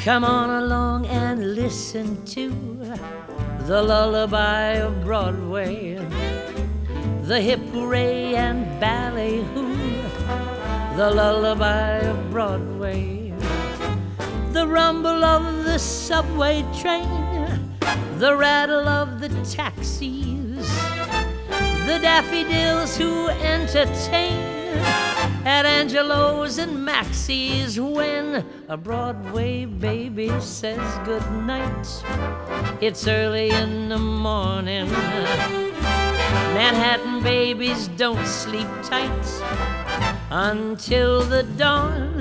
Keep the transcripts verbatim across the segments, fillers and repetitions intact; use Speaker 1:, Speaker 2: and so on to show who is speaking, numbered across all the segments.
Speaker 1: Come on along and listen to the lullaby of Broadway, the hip hooray and ballet-hoo, the lullaby of Broadway, the rumble of the subway train, the rattle of the taxis, the daffodils who entertain at Angelo's and Maxie's. When a Broadway baby says goodnight, it's early in the morning. Manhattan babies don't sleep tight until the dawn.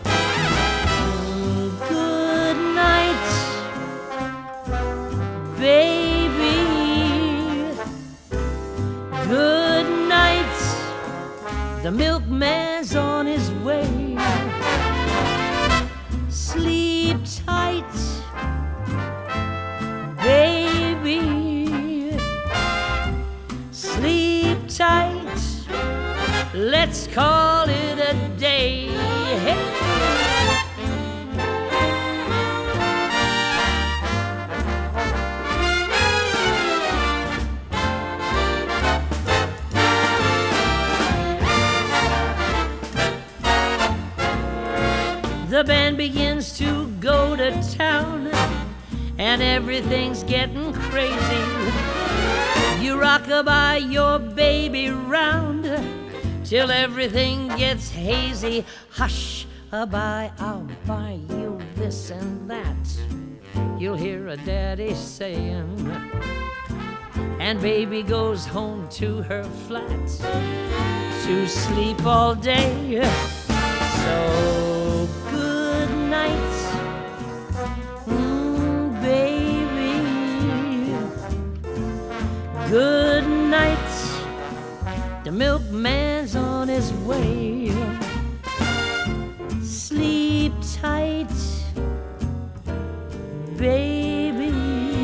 Speaker 1: Good night, baby. Good night. The milkman's on his way. Sleep tight, baby. Sleep tight. Let's call it a day. Hey. The band begins to go to town, and everything's getting crazy. You rock-a-bye your baby round till everything gets hazy. Hush-a-bye, I'll buy you this and that, you'll hear a daddy saying. And baby goes home to her flat to sleep all day. So good night, mm, baby. Good night. The milkman's on his way. Sleep tight, baby.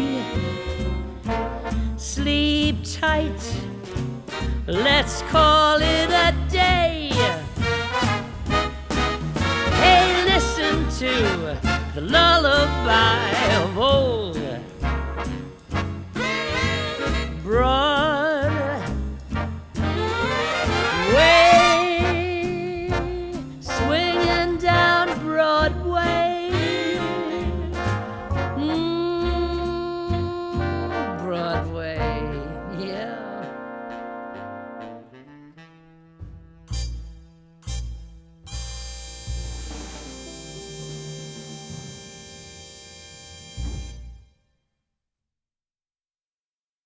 Speaker 1: Sleep tight. Let's call it a day. To the lullaby of old Broadway.